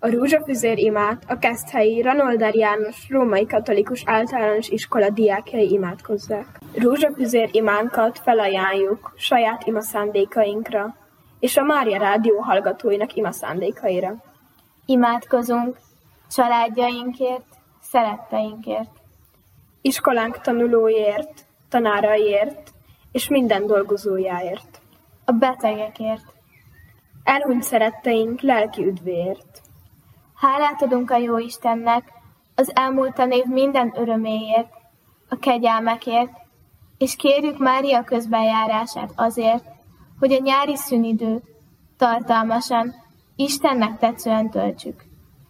A Rózsafüzér imát a Keszthelyi Ranolder János Római Katolikus Általános Iskola diákjai imádkozzák. Rózsafüzér imánkat felajánljuk saját imaszándékainkra és a Mária Rádió hallgatóinak imaszándékaira. Imádkozunk családjainkért, szeretteinkért, iskolánk tanulóiért, tanáraiért és minden dolgozójáért, a betegekért, elhunyt szeretteink lelki üdvéért. Hálát adunk a Jóistennek az elmúlt év minden öröméért, a kegyelmekért, és kérjük Mária közbenjárását azért, hogy a nyári szünidőt tartalmasan, Istennek tetszően töltsük.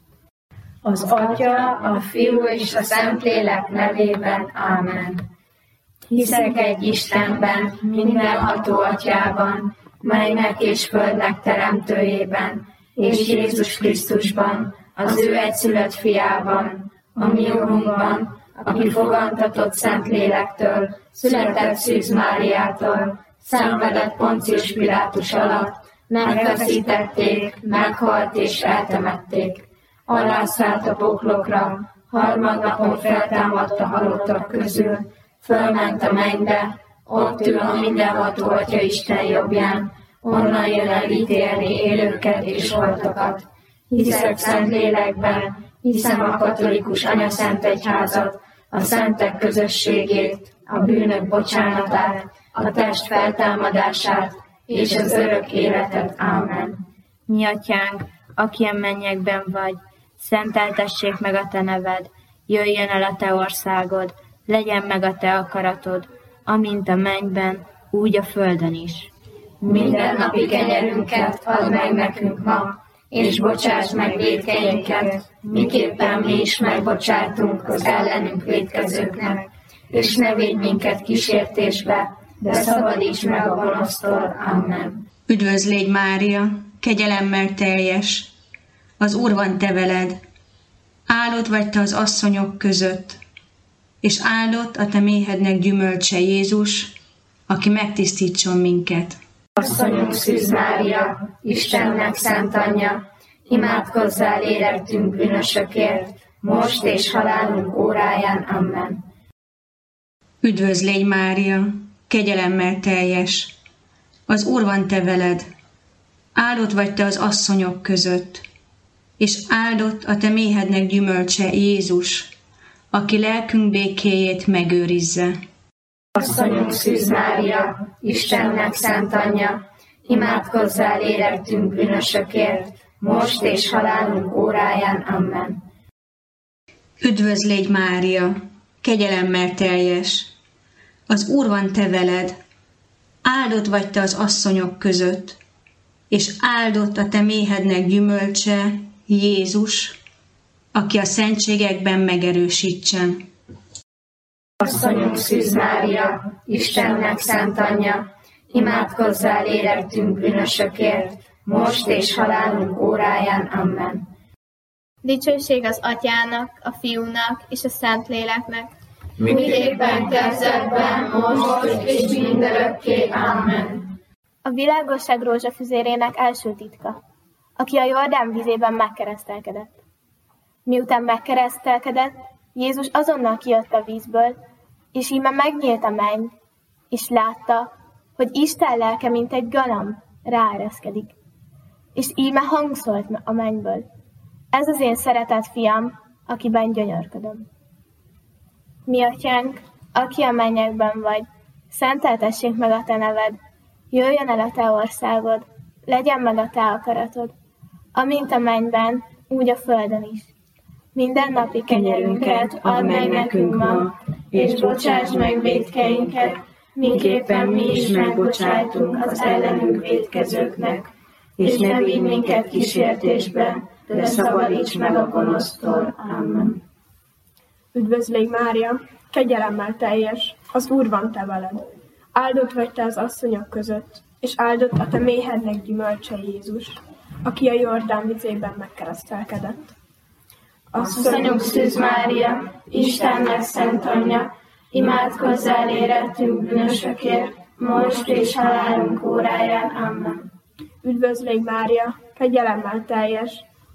Az Atya, a Fiú és a Szentlélek nevében. Ámen. Hiszek egy Istenben, mindenható Atyában, mennek és földnek teremtőjében, és Jézus Krisztusban, az ő egyszülött fiában, a mi Urunkban, aki fogantatott Szentlélektől, született Szűz Máriától, szenvedett Poncius Pilátus alatt, megfeszítették, meghalt és eltemették. Alászállt a poklokra, harmadnapon feltámadt a halottak közül, fölment a mennybe, ott ül a mindenható Atya Isten jobbján, onnan jön el ítélni élőket és holtakat. Hiszek Szentlélekben, hiszem a katolikus anyaszent egyházat, a szentek közösségét, a bűnök bocsánatát, a test feltámadását és az örök életet. Ámen. Mi Atyánk, aki a mennyekben vagy, szenteltessék meg a te neved, jöjjön el a te országod, legyen meg a te akaratod, amint a mennyben, úgy a földön is. Mindennapi kenyerünket add meg nekünk ma, és bocsáss meg vétkeinket, miképpen mi is megbocsátunk az ellenünk vétkezőknek, és ne védj minket kísértésbe, de szabadíts meg a gonosztól. Amen. Üdvözl légy, Mária, kegyelemmel teljes, az Úr van te veled, áldott vagy te az asszonyok között, és áldott a te méhednek gyümölcse Jézus, aki megtisztítson minket. Asszonyunk Szűz Mária, Istennek szent anyja, imádkozzál érettünk bűnösökért, most és halálunk óráján. Amen. Üdvözl légy, Mária, kegyelemmel teljes, az Úr van te veled, áldott vagy te az asszonyok között, és áldott a te méhednek gyümölcse Jézus, aki lelkünk békéjét megőrizze. Asszonyunk Szűz Mária, Istennek szent anyja, imádkozzál érettünk bűnösökért, most és halálunk óráján. Amen. Üdvözl légy, Mária, kegyelemmel teljes, az Úr van te veled, áldott vagy te az asszonyok között, és áldott a te méhednek gyümölcse Jézus, aki a szentségekben megerősítsen. Asszonyunk Szűz Mária, Istennek szent anyja, imádkozzál érettünk bűnösökért, most és halálunk óráján. Amen. Dicsőség az Atyának, a Fiúnak és a Szentléleknek, miképpen kezdetben, most és mindörökké. Amen. A világosság rózsafüzérének első titka, aki a Jordán vízében megkeresztelkedett. Miután megkeresztelkedett, Jézus azonnal kijött a vízből, és íme megnyílt a menny, és látta, hogy Isten lelke, mint egy galamb, ráereszkedik. És íme hang szólt a mennyből: ez az én szeretett fiam, akiben gyönyörködöm. Mi Atyánk, aki a mennyekben vagy, szenteltessék meg a te neved, jöjjön el a te országod, legyen meg a te akaratod, amint a mennyben, úgy a földön is. Minden napi kenyerünket add meg nekünk ma, és bocsáss meg vétkeinket, miképpen mi is megbocsájtunk az ellenünk vétkezőknek, és ne vigy minket kísértésbe, de szabadíts meg a gonosztól. Amen. Üdvözl légy, Mária, kegyelemmel teljes, az Úr van te veled. Áldott vagy te az asszonyok között, és áldott a te méhednek gyümölcse Jézus, aki a Jordán vizében megkeresztelkedett. Asszonyunk Szűz Mária, Istennek szent anyja, imádkozzál érettünk bűnösökért, most és halálunk óráján. Amen. Üdvözl légy, Mária, kegyelemmel teljes,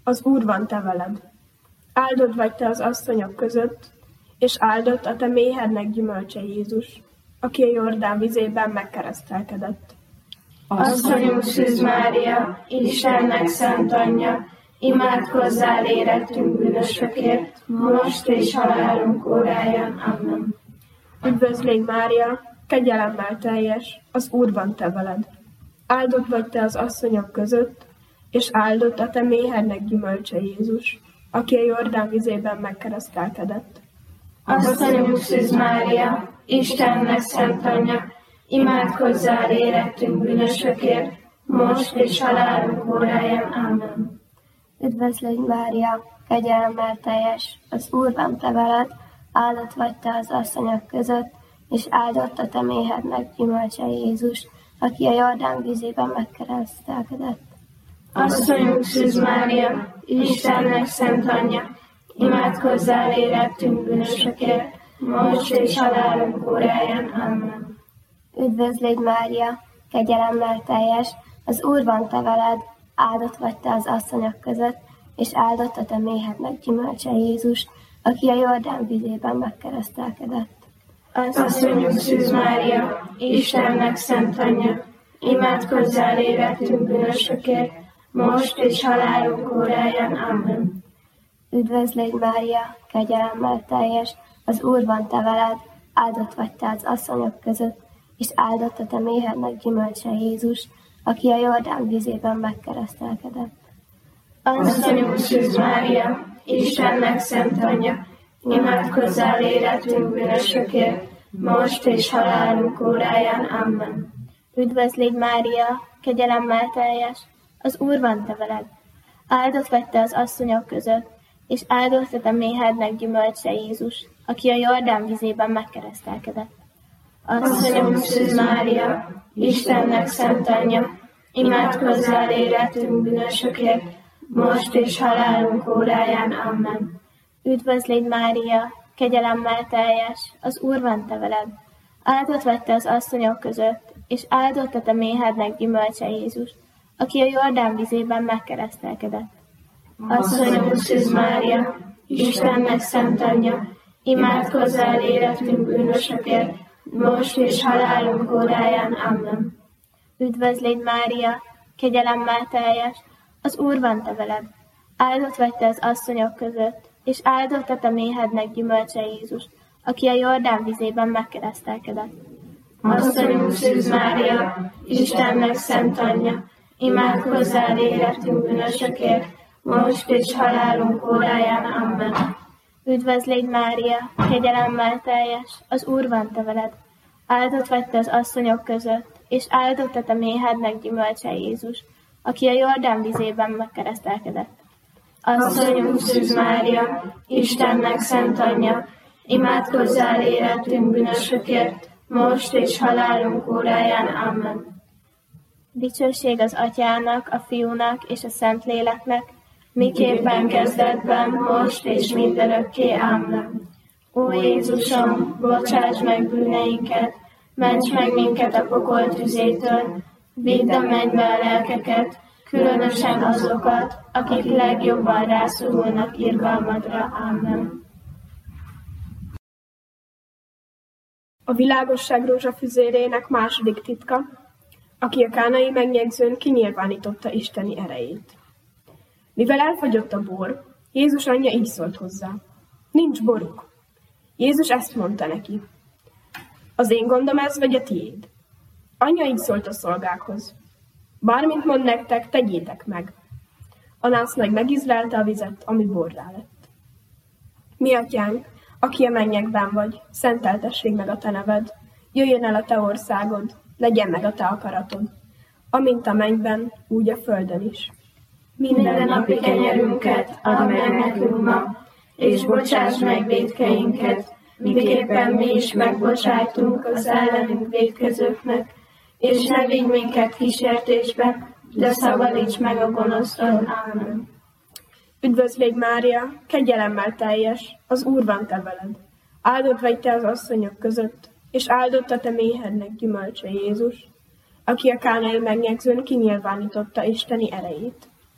Az Úr van te veled. Áldott vagy te az asszonyok között, és áldott a te méhednek gyümölcse Jézus, aki a Jordán vizében megkeresztelkedett. Asszonyunk Szűz Mária, Istennek szent anyja, imádkozzál érettünk bűnösökért, most és halálunk óráján. Amen. Üdvözlégy Mária, kegyelemmel teljes, az Úr van te veled. Áldott vagy te az asszonyok között, és áldott a te méhednek gyümölcse Jézus, aki a Jordán vizében megkeresztelkedett. Asszonyunk Szűz Mária, Istennek szent anyja, imádkozzál érettünk bűnösökért, most és halálunk óráján. Amen. Üdvözlégy Mária, kegyelemmel teljes, az Úr van te veled, áldott vagy te az asszonyok között, és áldott a te méhednek gyümölcse Jézus, aki a Jordán vízében megkeresztelkedett. Asszonyunk Szűz Mária, Istennek szent anyja, imádkozzál érettünk bűnösökért, most és halálunk óráján. Amen. Üdvözlégy Mária, kegyelemmel teljes, az Úr van te veled, áldott vagy te az asszonyok között, és áldott a te méhednek gyümölcse Jézus, aki a Jordán vízében megkeresztelkedett. Asszonyunk Szűz Mária, Istennek szent anyja, imádkozzál érettünk bűnösökért, most és halálunk óráján. Amen. Üdvözlégy Mária, kegyelemmel teljes, az Úr van te veled, áldott vagy te az asszonyok között, és áldott a te méhednek gyümölcse Jézus, aki a Jordán vízében megkeresztelkedett. Asszonyunk Szűz Mária, Istennek szent anyja, imádkozzál érettünk bűnösökért, most és halálunk óráján. Amen. Üdvözlégy Mária, kegyelemmel teljes, az Úr van te veled, áldott vagy te az asszonyok között, és áldott a te méhednek gyümölcse Jézus, aki a Jordán vízében megkeresztelkedett. Asszonyunk Szűz Mária, Istennek szent anyja, imádkozzál érettünk bűnösökért, most és halálunk óráján. Amen. Üdvözlégy Mária, kegyelemmel teljes, az Úr van te veled, áldott vagy te az asszonyok között, és áldott a te méhednek gyümölcse Jézus, aki a Jordán vízében megkeresztelkedett. Asszonyunk Szűz Mária, Istennek szent anyja, imádkozzál érettünk bűnösökért, most és halálunk óráján. Amen. Üdvözlégy Mária, kegyelemmel teljes, az Úr van te veled, áldott vagy te az asszonyok között, és áldott a te méhednek gyümölcse Jézus, aki a Jordán vízében megkeresztelkedett. Asszonyunk Szűz Mária, Istennek szent anyja, imádkozzál érettünk bűnösökért, most és halálunk óráján. Amen. Üdvözlégy Mária, kegyelemmel teljes, az Úr van te veled, áldott vagy te az asszonyok között, és áldott a te méhednek gyümölcse Jézus, aki a Jordán vízében megkeresztelkedett. Asszonyunk Szűz Mária, Istennek szent anyja, imádkozzál érettünk bűnösökért, most és halálunk óráján. Amen. Dicsőség az Atyának, a Fiúnak és a Szentléleknek, miképpen kezdetben, most és mindörökké. Amen. Ó Jézusom, bocsáss meg bűneinket, ments meg minket a pokol tüzétől, vidd a mennybe a lelkeket, különösen azokat, akik legjobban rászorulnak irgalmadra. Amen. A világosság rózsafüzérének második titka, aki a kánai megjegyzőn kinyilvánította isteni erejét. Mivel elfogyott a bor, Jézus anyja így szólt hozzá: nincs boruk. Jézus ezt mondta neki: az én gondom ez, vagy a tiéd? Anyja így szólt a szolgákhoz: bármint mond nektek, tegyétek meg. A nász meg megízlelte a vizet, ami borrá lett. Mi atyánk, aki a mennyekben vagy, szenteltessék meg a te neved, jöjjön el a te országod, legyen meg a te akaratod, amint a mennyben, úgy a földön is. Minden napi kenyerünket add meg nekünk ma, és bocsáss meg vétkeinket, miképpen mi is megbocsájtunk az ellenünk vétkezőknek, és ne vigy minket kísértésbe, de szabadíts meg a gonosztól. Amen. Üdvözlégy Mária, kegyelemmel teljes, az Úr van te veled. Áldott vagy te az asszonyok között, és áldott a te méhednek gyümölcse Jézus, aki a kánai megjegyzőn kinyilvánította isteni erejét.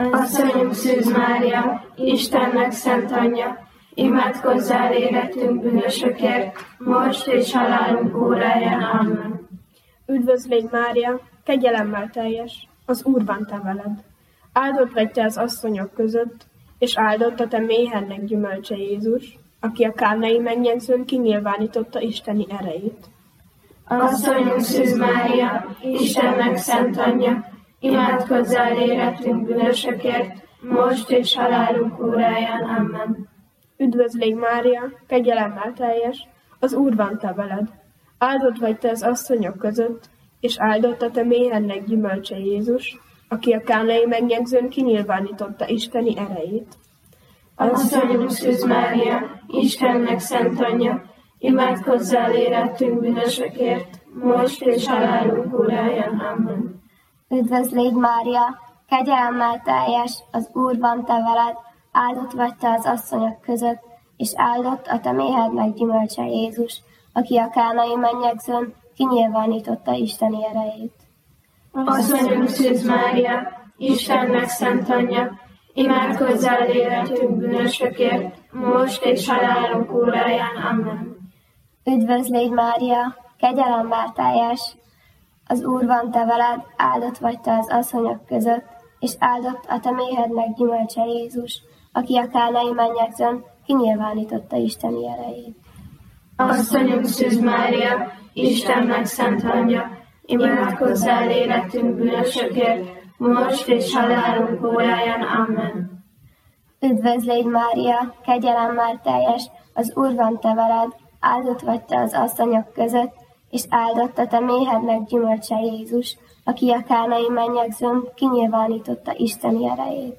Asszonyunk Szűz Mária, Istennek szent anyja, imádkozzál érettünk bűnösökért, most és halálunk óráján. Amen. Üdvözlégy Mária, kegyelemmel teljes, az Úr van te veled. Áldott vagy te az asszonyok között, és áldott a te méhennek gyümölcse Jézus, aki a kánai mennyegzőn kinyilvánította isteni erejét. Asszonyunk Szűz Mária, Istennek szent anyja, imádkozzál érettünk bűnösökért, most és halálunk óráján. Amen. Üdvözlégy Mária, kegyelemmel teljes, az Úr van te veled. Áldott vagy te az asszonyok között, és áldott a te méhennek gyümölcse Jézus, aki a kánai mennyegzőn kinyilvánította isteni erejét. Asszonyunk Szűz Mária, Istennek szent anyja, imádkozzál érettünk bűnösökért, most és halálunk óráján. Amen. Üdvözlégy Mária, kegyelemmel teljes, az Úr van te veled, áldott vagy te az asszonyok között, és áldott a te méhednek gyümölcse Jézus, aki a kánai mennyegzőn kinyilvánította isteni erejét. Asszonyunk Szűz Mária, Istennek szent anyja, imádkozzál érettünk bűnösökért, most és halálunk óráján. Amen. Üdvözlégy Mária, kegyelemmel teljes, az Úr van te veled, áldott vagy te az asszonyok között, és áldott a te méhednek gyümölcse Jézus, aki a kánai mennyegzőn kinyilvánította isteni erejét. Asszonyunk Szűz Mária, Istennek szent anyja, imádkozzál érettünk bűnösökért, most és halálunk óráján. Amen. Üdvözlégy Mária, kegyelemmel teljes, az Úr van te veled, áldott vagy te az asszonyok között, és áldott a te méhednek gyümölcse Jézus, aki a kánai mennyegzőn kinyilvánította isteni erejét.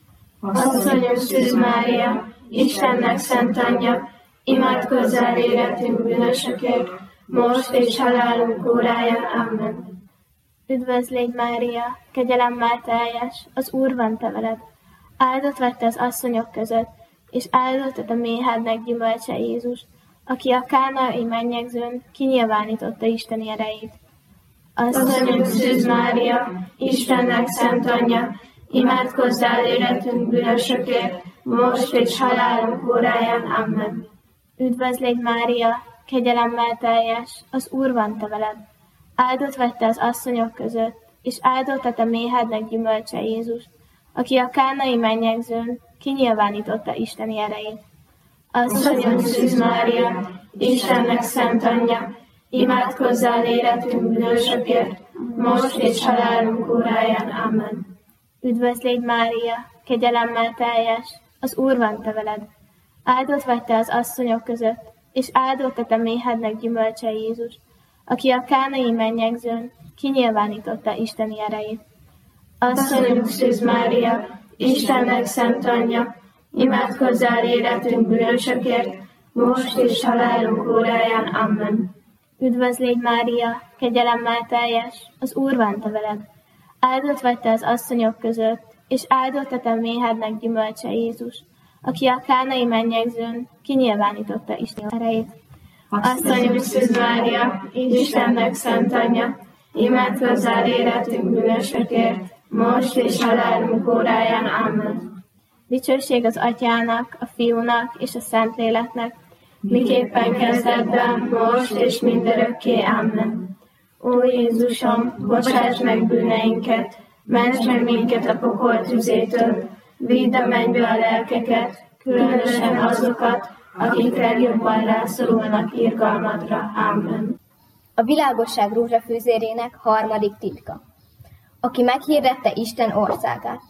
Asszonyunk Szűz Mária, Istennek szent anyja, imádkozzál érettünk bűnösökért, most és halálunk óráján. Amen. Üdvözlégy Mária, kegyelemmel teljes, az Úr van te veled, áldott vagy te az asszonyok között, és áldott a te méhednek gyümölcse Jézus, aki a kánai mennyegzőn kinyilvánította isteni erejét. Asszonyunk Szűz Mária, Istennek szent anyja, imádkozzál érettünk bűnösökért, most és halálunk óráján. Amen. Üdvözlégy Mária, kegyelemmel teljes, az Úr van te veled, áldott vagy te az asszonyok között, és áldott a te méhednek gyümölcse Jézus, aki a kánai mennyegzőn kinyilvánította isteni erejét. Asszonyunk Szűz Mária, Istennek szent anyja, imádkozzál érettünk bűnösökért, most és halálunk óráján. Amen. Üdvözlégy Mária, kegyelemmel teljes, az Úr van te veled, áldott vagy te az asszonyok között, és áldott a te méhednek gyümölcse Jézus, aki a kánai mennyegzőn kinyilvánította isteni erejét. Asszonyunk Szűz Mária, Istennek szent anyja, imádkozzál érettünk bűnösökért, most és halálunk óráján. Amen. Üdvözlégy Mária, kegyelemmel teljes, az Úr van te veled, áldott vagy te az asszonyok között, és áldott a te méhednek gyümölcse Jézus, aki a kánai mennyegzőn kinyilvánította isteni erejét. Asszonyunk Szűz Mária, Istennek szent anyja, imádkozzál érettünk bűnösökért, most és halálunk óráján. Amen. Dicsőség az Atyának, a Fiúnak és a Szentléleknek, miképpen kezdetben, most és mindörökké. Amen. Ó Jézusom, bocsáss meg bűneinket, ments meg minket a pokol tüzétől, vidd a mennybe a lelkeket, különösen azokat, akik legjobban rászorulnak irgalmadra. Amen. A világosság rózsafűzérének 3. titka. Aki meghirdette Isten országát.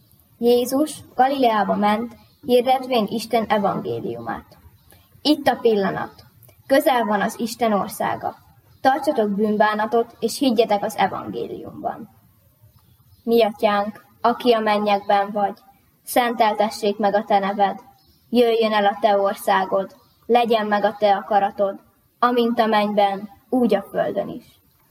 Jézus Galileába ment, hirdetvén Isten evangéliumát. Itt a pillanat. Közel van az Isten országa. Tartsatok bűnbánatot, és higgyetek az evangéliumban. Mi atyánk, aki a mennyekben vagy, szenteltessék meg a te neved. Jöjjön el a te országod, legyen meg a te akaratod, amint a mennyben, úgy a földön is.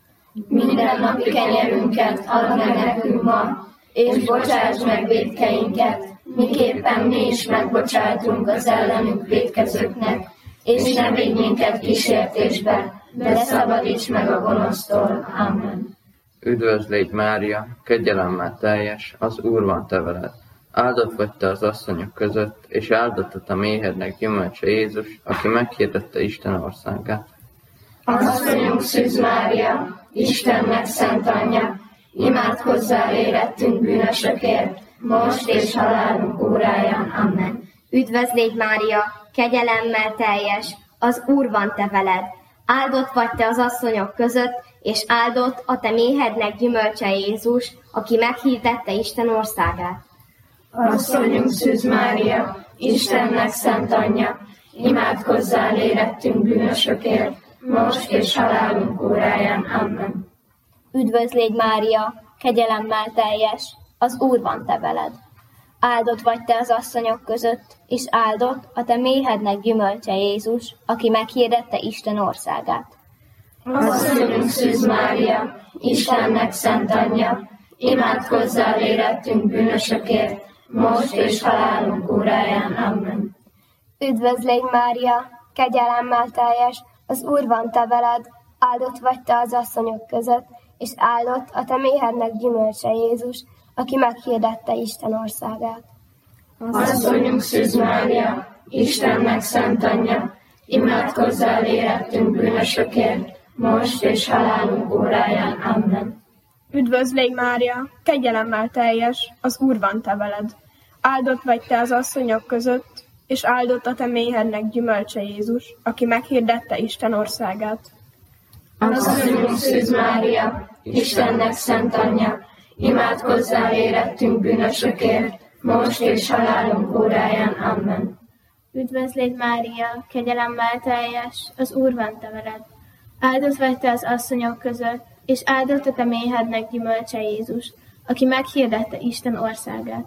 Mindennapi kenyerünket add meg nekünk ma, és bocsáss meg vétkeinket, miképpen mi is megbocsátunk az ellenünk vétkezőknek, és ne vigy minket kísértésbe, de szabadíts meg a gonosztól. Amen. Üdvözlégy Mária, kegyelemmel teljes, az Úr van te veled. Áldott vagy te az asszonyok között, és áldott a te méhednek gyümölcse Jézus, aki meghirdette Isten országát. Asszonyunk Szűz Mária, Istennek szent anyja, imádkozzál érettünk bűnösökért, most és halálunk óráján. Amen. Üdvözlégy Mária, kegyelemmel teljes, az Úr van te veled. Áldott vagy te az asszonyok között, és áldott a te méhednek gyümölcse Jézus, aki meghirdette Isten országát. Asszonyunk Szűz Mária, Istennek szent anyja, imádkozzál érettünk bűnösökért, most és halálunk óráján. Amen. Üdvözlégy Mária, kegyelemmel teljes, az Úr van te veled. Áldott vagy te az asszonyok között, és áldott a te méhednek gyümölcse Jézus, aki meghirdette Isten országát. Asszonyunk Szűz Mária, Istennek szent anyja, imádkozzál érettünk bűnösökért, most és halálunk óráján. Amen. Üdvözlégy Mária, kegyelemmel teljes, az Úr van te veled, áldott vagy te az asszonyok között, és áldott a te méhednek gyümölcse Jézus, aki meghirdette Isten országát. Asszonyunk Szűz Mária, Istennek szent anyja, imádkozzál érettünk bűnösökért, most és halálunk óráján. Amen. Üdvözlégy Mária, kegyelemmel teljes, az Úr van te veled. Áldott vagy te az asszonyok között, és áldott a te méhednek gyümölcse Jézus, aki meghirdette Isten országát. Asszonyunk Szűz Mária, Istennek szent anyja, imádkozzál érettünk bűnösökért, most és halálunk óráján. Amen. Üdvözlégy Mária, kegyelemmel teljes, az Úr van te veled. Áldott vagy te az asszonyok között, és áldott a te méhednek gyümölcse Jézus, aki meghirdette Isten országát.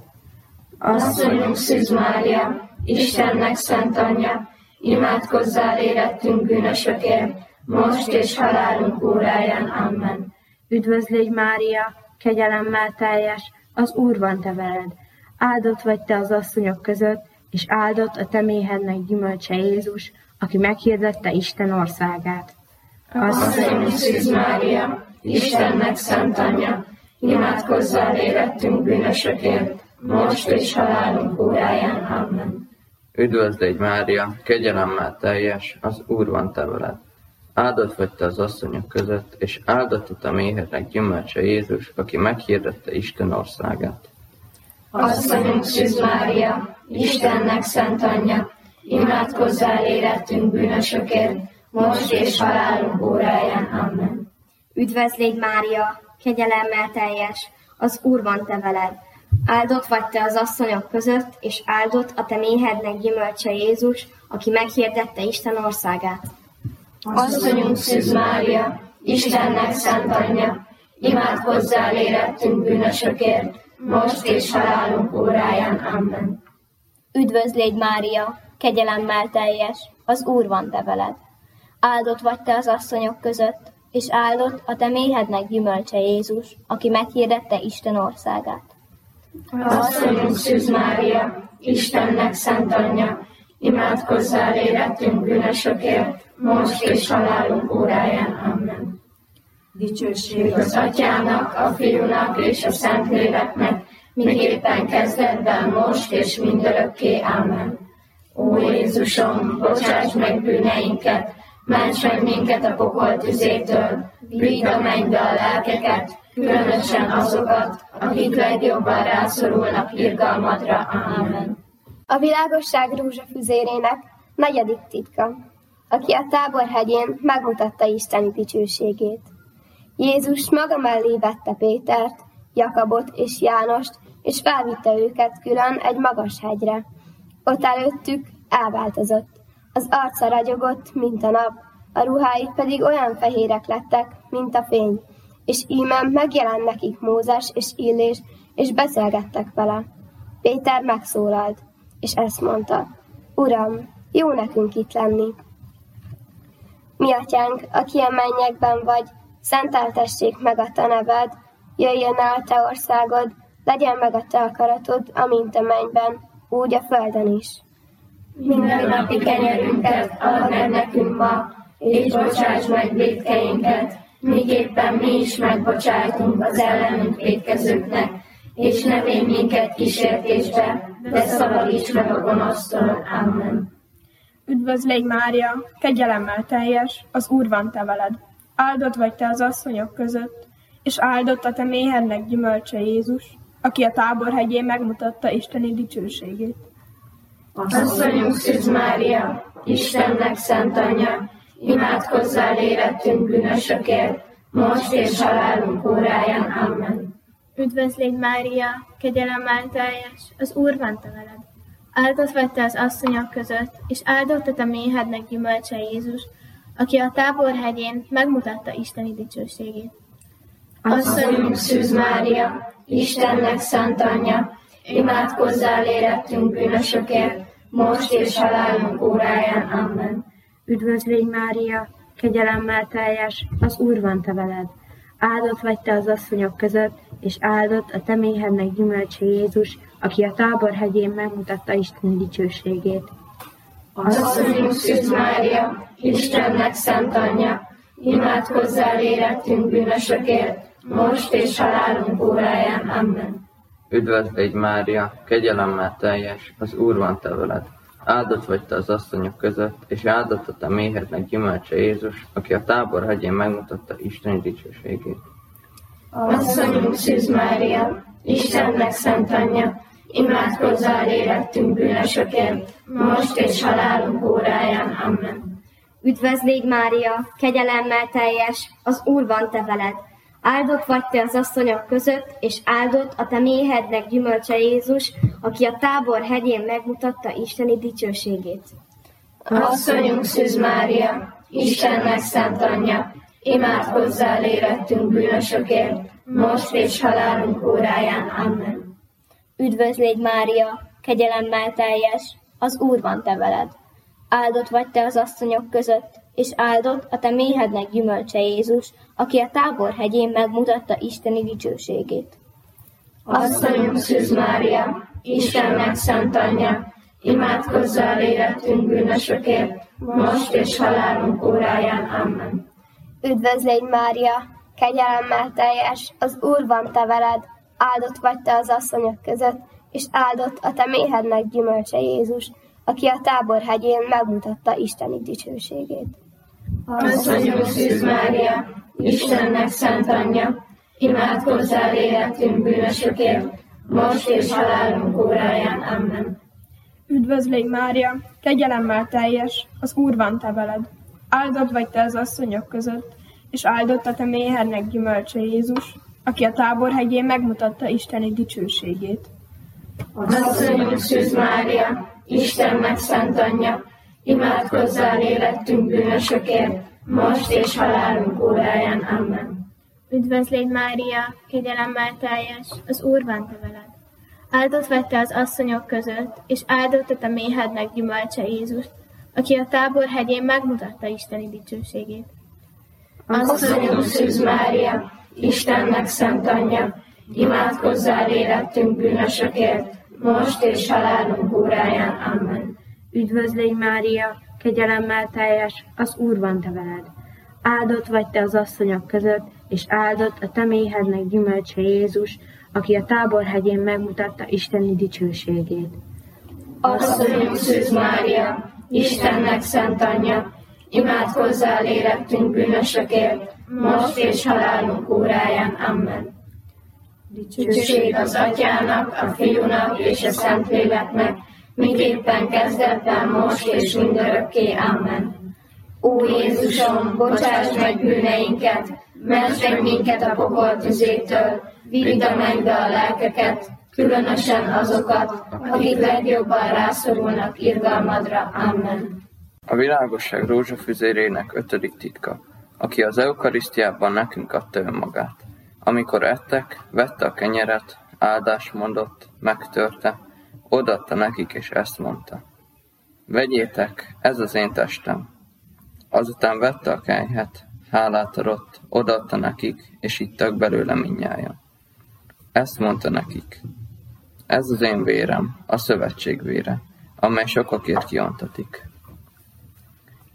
Asszonyunk Szűz Mária, Istennek szent anyja, imádkozzál érettünk bűnösökért, most és halálunk óráján. Amen. Üdvözlégy Mária, kegyelemmel teljes, az Úr van te veled. Áldott vagy te az asszonyok között, és áldott a te méhednek gyümölcse Jézus, aki meghirdette Isten országát. Asszonyunk Szűz Mária, Istennek szent anyja, imádkozzál érettünk bűnösökért, most és halálunk óráján. Amen. Üdvözlégy Mária, kegyelemmel teljes, az Úr van te veled. Áldott vagy te az asszonyok között, és áldott a te méhednek gyümölcse Jézus, aki meghirdette Isten országát. Asszonyunk Szűz Mária, Istennek szent anyja, imádkozzál érettünk bűnösökért, most és halálunk óráján. Amen. Üdvözlégy Mária, kegyelemmel teljes, az Úr van te veled. Áldott vagy te az asszonyok között, és áldott a te méhednek gyümölcse Jézus, aki meghirdette Isten országát. Asszonyunk Szűz Mária, Istennek szent anyja, imádkozzál érettünk bűnösökért, most és halálunk óráján. Amen. Üdvözlégy Mária, kegyelemmel teljes, az Úr van te veled. Áldott vagy te az asszonyok között, és áldott a te méhednek gyümölcse Jézus, aki meghirdette Isten országát. Asszonyunk Szűz Mária, Istennek szent anyja, imádkozzál érettünk bűnösökért, most és halálunk óráján. Amen. Dicsőség Az Atyának, a Fiúnak és a Szentléleknek, miképpen kezdetben, most és mindörökké. Amen. Ó Jézusom, bocsáss meg bűneinket, ments meg minket a pokol tüzétől, vidd a mennybe a lelkeket, különösen azokat, akik legjobban rászorulnak irgalmadra. Amen. A világosság rózsafüzérének 4. titka, aki a Tábor hegyén megmutatta Isten dicsőségét. Jézus maga mellé vette Pétert, Jakabot és Jánost, és felvitte őket külön egy magas hegyre. Ott előttük elváltozott. Az arca ragyogott, mint a nap, a ruhái pedig olyan fehérek lettek, mint a fény. És íme megjelent nekik Mózes és Illés, és beszélgettek vele. Péter megszólalt, és ezt mondta: Uram, jó nekünk itt lenni. Mi atyánk, aki a mennyekben vagy, szenteltessék meg a te neved, jöjjön el a te országod, legyen meg a te akaratod, amint a mennyben, úgy a földön is. Mindennapi kenyerünket add meg nekünk ma, és bocsáss meg vétkeinket, miképpen mi is megbocsájtunk az ellenünk vétkezőknek, és ne védj minket kísértésbe, de szabadíts meg a gonosztól. Amen. Üdvözlégy Mária, kegyelemmel teljes, az Úr van te veled. Áldott vagy te az asszonyok között, és áldott a te méhednek gyümölcse Jézus, aki a Táborhegyén megmutatta isteni dicsőségét. Asszonyunk Szűz Mária, Istennek szent anyja, imádkozzál érettünk bűnösökért, most és halálunk óráján. Amen. Üdvözlégy Mária, kegyelemmel teljes, az Úr van te veled. Áldott vagy te az asszonyok között, és áldott a te méhednek gyümölcse Jézus, aki a Táborhegyén megmutatta isteni dicsőségét. Asszonyunk Szűz Mária, Istennek szent anyja, imádkozzál érettünk bűnösökért, most és halálunk óráján. Amen. Üdvözlégy Mária, kegyelemmel teljes, az Úr van te veled. Áldott vagy te az asszonyok között, és áldott a te méhednek gyümölcse Jézus, aki a Táborhegyén megmutatta isteni dicsőségét. Asszonyunk Szűz Mária, Istennek szent anyja, imádkozzál érettünk bűnösökért, most és halálunk óráján. Amen. Üdvözlégy Mária, kegyelemmel teljes, az Úr van te veled. Áldott vagy te az asszonyok között, és áldott a te méhednek gyümölcse Jézus, aki a Táborhegyén megmutatta isteni dicsőségét. Asszonyunk Szűz Mária, Istennek szent anyja, imádkozzál érettünk bűnösökért, most és halálunk óráján. Amen. Üdvözlégy Mária, kegyelemmel teljes, az Úr van te veled. Áldott vagy te az asszonyok között, és áldott a te méhednek gyümölcse Jézus, aki a Táborhegyén megmutatta isteni dicsőségét. Asszonyunk Szűz Mária, Istennek szent anyja, imádkozzál érettünk bűnösökért, most és halálunk óráján. Amen. Üdvözlégy Mária, kegyelemmel teljes, az Úr van te veled. Áldott vagy te az asszonyok között, és áldott a te méhednek gyümölcse Jézus, aki a Táborhegyén megmutatta isteni dicsőségét. Asszonyunk Szűz Mária, Istennek szent anyja, imádkozzál érettünk bűnösökért, most és halálunk óráján. Amen. Üdvözlégy Mária, kegyelemmel teljes, az Úr van te veled. Áldott vagy te az asszonyok között, és áldott a te méhednek gyümölcse Jézus, aki a Táborhegyén megmutatta isteni dicsőségét. Asszonyunk Szűz Mária, Istennek szent anyja, imádkozzál érettünk bűnösökért, most és halálunk óráján. Amen. Üdvözlégy Mária, kegyelemmel teljes, az Úr van te veled. Áldott vagy te az asszonyok között, és áldott a te méhednek gyümölcse Jézus, aki a Táborhegyén megmutatta isteni dicsőségét. Asszonyunk Szűz Mária, Istennek szent anyja, imádkozzál érettünk bűnösökért, most és halálunk óráján. Amen. Üdvözlégy Mária, kegyelemmel teljes, az Úr van te veled. Áldott vagy te az asszonyok között, és áldott a te méhednek gyümölcse Jézus, aki a Táborhegyén megmutatta isteni dicsőségét. Asszonyunk Szűz Mária, Istennek szent anyja, imádkozzál érettünk bűnösökért, most és halálunk óráján. Amen. Üdvözlégy Mária, kegyelemmel teljes, az Úr van te veled. Áldott vagy te az asszonyok között, és áldott a te méhednek gyümölcse Jézus, aki a Táborhegyén megmutatta isteni dicsőségét. Asszonyunk Szűz Mária, Istennek szent anyja, imádkozzál érettünk bűnösökért, most és halálunk óráján. Amen. Dicsőség az Atyának, a Fiúnak és a Szentléleknek, miképpen kezdetben, most és mindörökké. Amen. Ó Jézusom, bocsáss meg bűneinket, ments meg minket a pokol tüzétől, vidd a mennybe a lelkeket, különösen azokat, akik legjobban rászorulnak irgalmadra. Amen. A világosság rózsafüzérének 5. titka, aki az eukarisztiában nekünk adta önmagát. Amikor ettek, vette a kenyeret, áldást mondott, megtörte, odaadta nekik, és ezt mondta: vegyétek, ez az én testem. Azután vette a kelyhet, hálát adott, odaadta nekik, és ittak belőle mindnyájan. Ezt mondta nekik: ez az én vérem, a szövetség vére, amely sokakért kiontatik.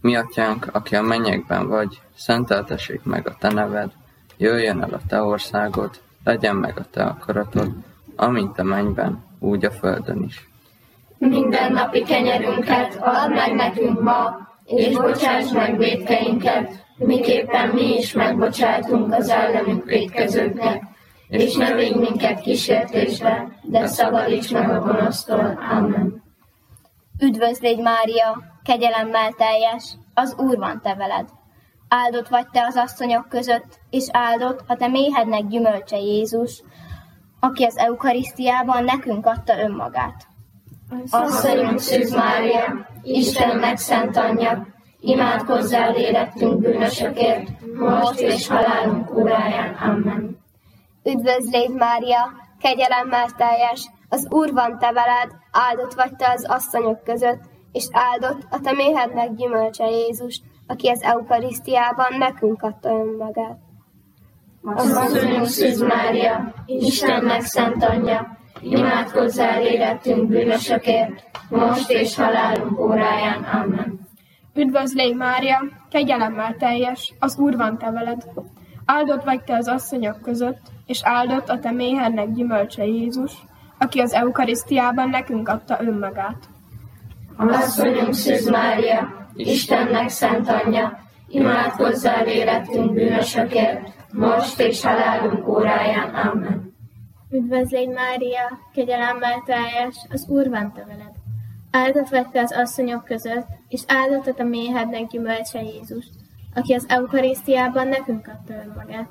Mi atyánk, aki a mennyekben vagy, szenteltessék meg a te neved, jöjjön el a te országod, legyen meg a te akaratod, amint a mennyben, úgy a földön is. Mindennapi kenyerünket add meg nekünk ma, és bocsáss meg vétkeinket, miképpen mi is megbocsátunk az ellenünk vétkezőknek, és ne védj minket kísértésbe, de szabadíts meg a gonosztól. Amen. Üdvözlégy Mária, kegyelemmel teljes, az Úr van te veled. Áldott vagy te az asszonyok között, és áldott a te méhednek gyümölcse Jézus, aki az eukarisztiában nekünk adta önmagát. Asszonyunk Szűz Mária, Istennek szent anyja, imádkozzál érettünk bűnösökért, most és halálunk óráján. Amen. Üdvözlégy Mária, kegyelemmel teljes, az Úr van te veled, áldott vagy te az asszonyok között, és áldott a te méhednek gyümölcse Jézus, aki az eukarisztiában nekünk adta önmagát. Asszonyunk Szűz Mária, Istennek szent anyja, imádkozzál érettünk bűnösökért, most és halálunk óráján. Amen. Üdvözlégy Mária, kegyelemmel teljes, az Úr van te veled. Áldott vagy te az asszonyok között, és áldott a te méhednek gyümölcse Jézus, aki az eukarisztiában nekünk adta önmagát. Asszonyunk Szűz Mária, Istennek szent anyja, imádkozzál érettünk bűnösökért, most és halálunk óráján. Amen. Üdvözlégy Mária, kegyelemmel teljes, az Úr van te veled. Áldott vagy te az asszonyok között, és áldott a te méhednek gyümölcse Jézus, aki az eukarisztiában nekünk adta önmagát.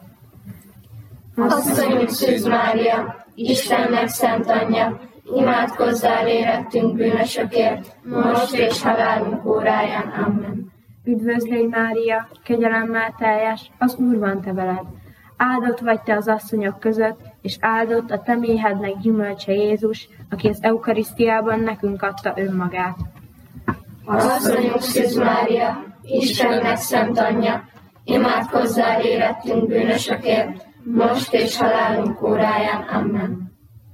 Asszonyunk Szűz Mária, Istennek szent anyja, imádkozzál érettünk bűnösökért, most és halálunk óráján. Amen. Üdvözlégy Mária, kegyelemmel teljes, az Úr van te veled. Áldott vagy te az asszonyok között, és áldott a te méhednek gyümölcse Jézus, aki az eukarisztiában nekünk adta önmagát. Asszonyunk Szűz Mária, Istennek szent anyja, imádkozzál érettünk bűnösökért, most és halálunk óráján. Amen.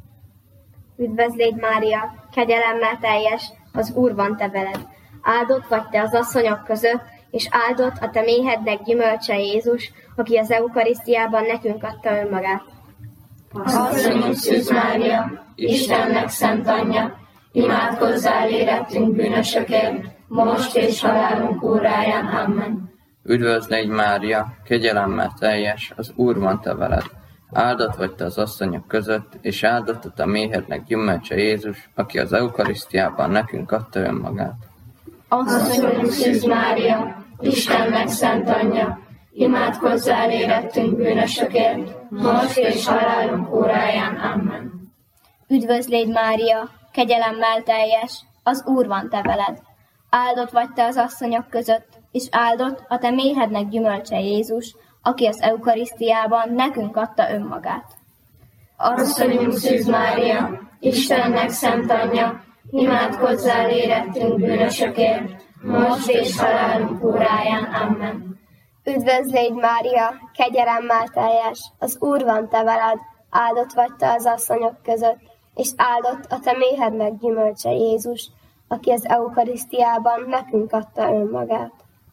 Üdvözlégy Mária, kegyelemmel teljes, az Úr van te veled. Áldott vagy te az asszonyok között, és áldott a te méhednek gyümölcse Jézus, aki az eukarisztiában nekünk adta önmagát. Asszonyunk Szűz Mária, Istennek szent anyja, imádkozzál érettünk bűnösökért, most és halálunk óráján. Amen. Üdvözlégy Mária, kegyelemmel teljes, az Úr van te veled. Áldott vagy te az asszonyok között, és áldott a te méhednek gyümölcse Jézus, aki az eukarisztiában nekünk adta önmagát. Asszonyunk Szűz Mária, Istennek szent anyja, imádkozzál érettünk bűnösökért, most és halálunk óráján. Amen. Üdvözlégy Mária, kegyelemmel teljes, az Úr van te veled. Áldott vagy te az asszonyok között, és áldott a te méhednek gyümölcse Jézus, aki az eukarisztiában nekünk adta önmagát. Asszonyunk Szűz Mária, Istennek szent anyja, imádkozzál érettünk bűnösökért, most és halálunk óráján. Amen. Üdvözlégy Mária, kegyelemmel teljes, az Úr van te veled. Áldott vagy te az asszonyok között, és áldott a te méhednek gyümölcse Jézus, aki az eukarisztiában nekünk adta önmagát.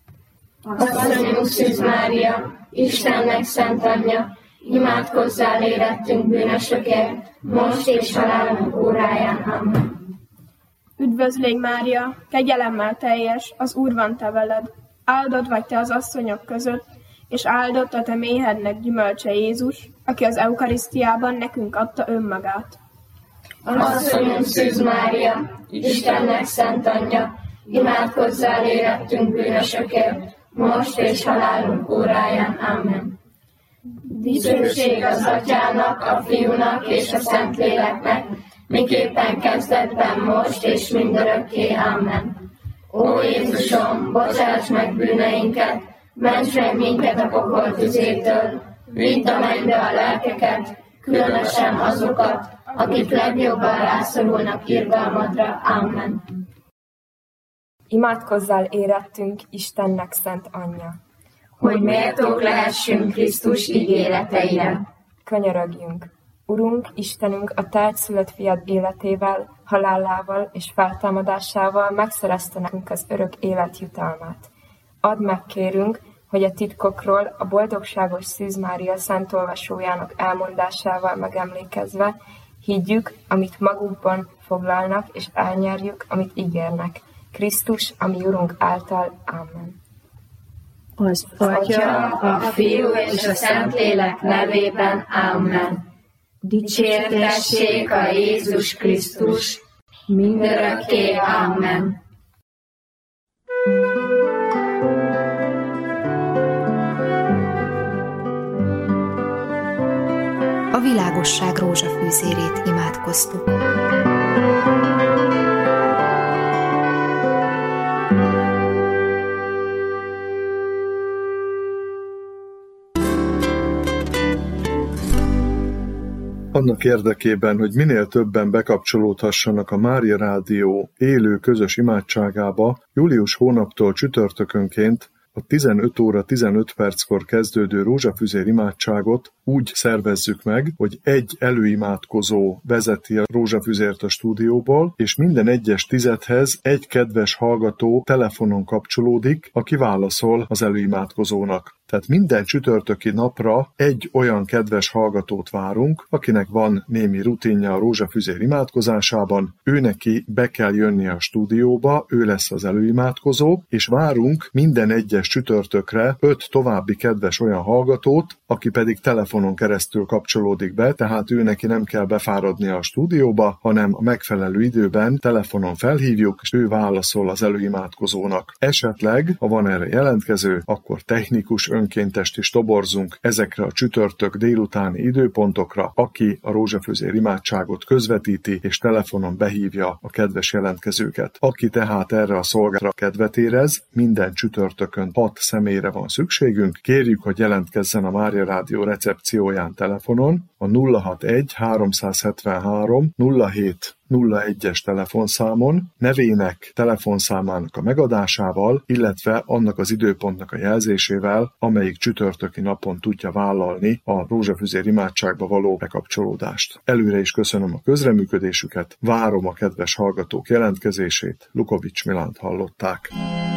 Asszonyunk Szűz Mária, Istennek szent anyja, imádkozzál érettünk bűnösökért, most és halálunk óráján. Amen. Üdvözlégy Mária, kegyelemmel teljes, az Úr van te veled. Áldott vagy te az asszonyok között, és áldott a te méhednek gyümölcse Jézus, aki az eukarisztiában nekünk adta önmagát. Asszonyunk Szűz Mária, Istennek szent anyja, imádkozzál érettünk bűnösökért, most és halálunk óráján. Amen. Dicsőség az Atyának, a Fiúnak és a Szentléleknek, miképpen kezdetben, most és mindörökké. Amen. Ó Jézusom, bocsáss meg bűneinket, ments meg minket a pokol tüzétől, vidd a mennybe a lelkeket, különösen azokat, akik legjobban rászorulnak irgalmadra. Amen. Imádkozzál érettünk, Istennek szent anyja, hogy méltók lehessünk Krisztus ígéreteire. Könyörögjünk! Urunk, Istenünk, a te egyszülött fiad életével, halálával és feltámadásával megszerezte nekünk az örök élet jutalmát. Add meg, kérünk, hogy a titkokról a boldogságos Szűz Mária szent olvasójának elmondásával megemlékezve higgyük, amit magukban foglalnak, és elnyerjük, amit ígérnek. Krisztus, a mi Urunk által. Amen. Az Atya, a Fiú és a Szentlélek nevében. Amen. Dicsértessék a Jézus Krisztus, mindörökké. Amen. A világosság rózsafűzérét imádkoztuk. Annak érdekében, hogy minél többen bekapcsolódhassanak a Mária Rádió élő közös imádságába, július hónaptól csütörtökönként a 15 óra 15 perckor kezdődő rózsafüzér imádságot úgy szervezzük meg, hogy egy előimádkozó vezeti a rózsafüzért a stúdióból, és minden egyes tizedhez egy kedves hallgató telefonon kapcsolódik, aki válaszol az előimádkozónak. Tehát minden csütörtöki napra egy olyan kedves hallgatót várunk, akinek van némi rutinja a rózsafüzér imádkozásában, őneki be kell jönnie a stúdióba, ő lesz az előimádkozó, és várunk minden egyes csütörtökre 5 további kedves olyan hallgatót, aki pedig telefonon keresztül kapcsolódik be, tehát őneki nem kell befáradnia a stúdióba, hanem a megfelelő időben telefonon felhívjuk, és ő válaszol az előimádkozónak. Esetleg, ha van erre jelentkező, akkor technikus önkéntest is toborzunk ezekre a csütörtök délutáni időpontokra, aki a rózsafüzér imádságot közvetíti és telefonon behívja a kedves jelentkezőket. Aki tehát erre a szolgálatra kedvet érez, minden csütörtökön 6 személyre van szükségünk, kérjük, hogy jelentkezzen a Mária Rádió recepcióján telefonon, a 061 373 07 01-es telefonszámon, nevének, telefonszámának a megadásával, illetve annak az időpontnak a jelzésével, amelyik csütörtöki napon tudja vállalni a rózsafüzér imádságba való bekapcsolódást. Előre is köszönöm a közreműködésüket, várom a kedves hallgatók jelentkezését, Lukovics Milánt hallották.